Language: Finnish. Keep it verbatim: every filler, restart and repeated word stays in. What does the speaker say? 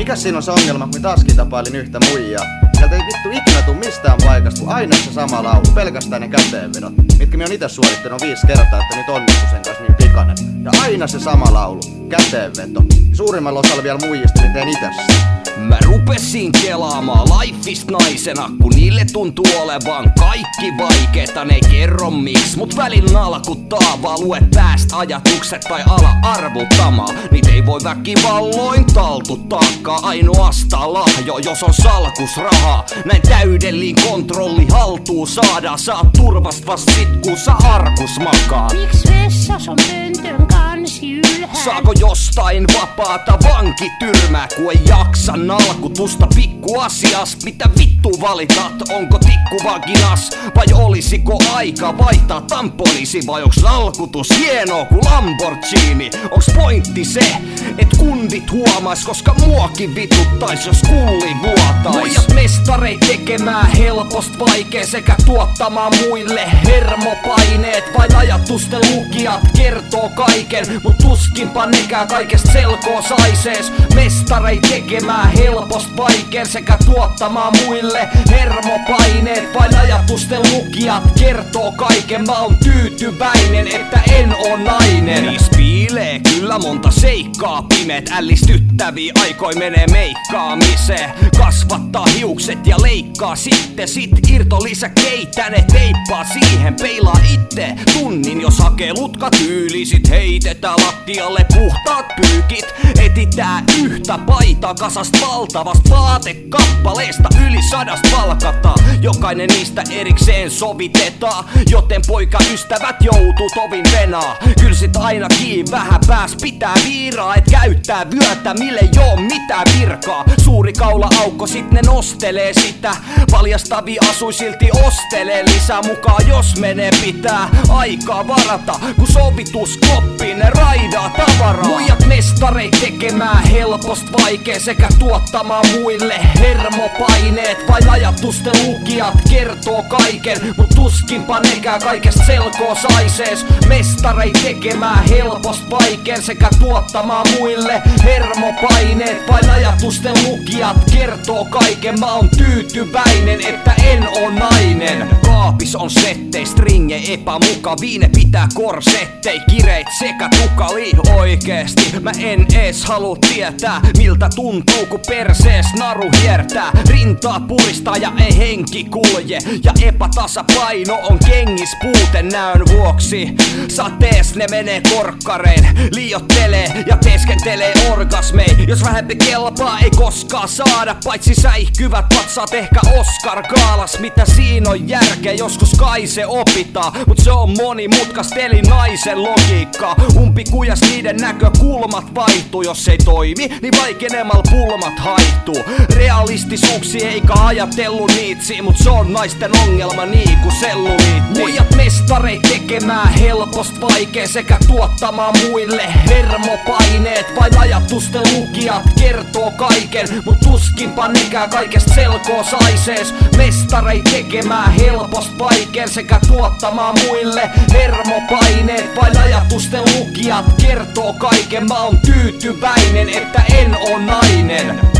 Mikäs siinä on se ongelma, kun taaskin tapailin yhtä muijaa? Sieltä ei vittu ikinä tuu mistään paikasta, kun aina se sama laulu, pelkästään ne käteenvedot, mitkä mä oon ite suorittanut viisi kertaa, että nyt onnistu sen kanssa niin pikainen. Ja aina se sama laulu, käteenveto. Suurimmalla osalla vielä muijista, niin teen itse sitä. Mä rupesin kelaamaan lifeista naisena, kun niille tuntuu olevan kaikki vaikeeta. Ne ei kerro miksi, mut välillä nalkuttaa, vaan lue päästä ajatukset tai ala arvuttamaan. Niitä ei voi väkivalloin taltuttaakaan, ainoastaan lahjo, jos on salkus rahaa. Näin täydellinen kontrolli haltuun saadaan, saat turvast vast sit kun sä arkus makaa. Miks vessas on pöntön kansi ylhäällä? Saako jostain vapaata vankityrmää, kun ei jaksa nalkutusta pikkuasias? Mitä vittu valitat, onko tikku vaginas? Vai olisiko aika vaihtaa tamponisi? Vai onks nalkutus hienoa kuin Lamborghini? Onks pointti se, et kundit huomas, koska muakin vituttais jos kulli vuotais? Muijat mestareit tekemään helpost vaikee sekä tuottamaan muille hermopaineet. Vain ajatusten lukijat kertoo kaiken, mut tuskinpa nekään kaikesta selkoo saisees. Mestareit tekemään helpost vaikeen sekä tuottamaan muille hermopaineet. Vain ajatusten lukijat kertoo kaiken, mä oon tyytyväinen, että en oo nainen. Niis piilee kyllä monta seikkaa, pimeet ällistyttäviä aikoi menee meikkaamiseen. Kasvattaa hiukset ja leikkaa sitten, sit irto lisä keitä ne teippaa siihen. Peilaa itte tunnin, jos hakee lutkatyyli, sit heitetään lattialle puhtaat pyykit. Etitää yhtä paitaa kasasta valtavasta vaatekappaleesta, yli sadasta palkataan. Jokainen niistä erikseen sovitetaan, joten poikaystävät joutuu tovin venaa. Kyl sit ainakin vähän pääs pitää viiraa, et käyttää vyötä mille joo mitään virkaa. Suuri kaula aukko sit ne nostelee sitä, paljastavia asui silti ostelee lisää mukaan jos menee pitää aikaa varata, kun sovitus kloppi ne raidaa tavaraa. Muijat mestareit tekemään helpost vaikee sekä tuottamaan muille hermopaineet. Vain ajatusten lukijat kertoo kaiken, mut tuskinpa nekään kaikesta selkoo saisees. Mestareit tekemään helpost vaikeen sekä tuottamaan muille hermopaineet. Vain ajatusten lukijat kertoo kaiken, mä oon tyytyväinen, että en oo nainen. Kaapis on settei, stringe epämukaviine pitää korsettei, kireit sekä tukali oikeesti. Mä en ees halu tietää, miltä tuntuu kun persees naru hiertää. Rintaa puristaa ja ei henki kulje, ja epätasapaino on kengis puute näön vuoksi. Satees ne menee korkkarein, liiottelee ja teeskentelee orgasmei. Jos vähempi kelpaa ei koskaan saada, paitsi säihkyvät vatsaat ehkä Oscar Gaalas. Mitä siinä on järkeä, joskus kai se opitaan, mut se on monimutkast eli naisen logiikkaa. Umpikujas niiden näkökulmat vaihtuu, jos ei toimi, niin vaikenemal pulmat haihtuu. Realistisuuksia eikä ajatellu niitsi, mut se on naisten ongelma niinku selluliitti. Muijat mestareit tekemään helpost vaikee sekä tuottamaan muille hermopaineet. Vain ajatusten lukijat kertoo kaiken, mut tuskinpa nekään kaikesta selkoo saisees. Mestareit tekemään helpost vaikeen sekä tuottamaan muille hermopaineet. Vain ajatusten lukijat kertoo kaiken, mä oon tyytyväinen, että en oo nainen.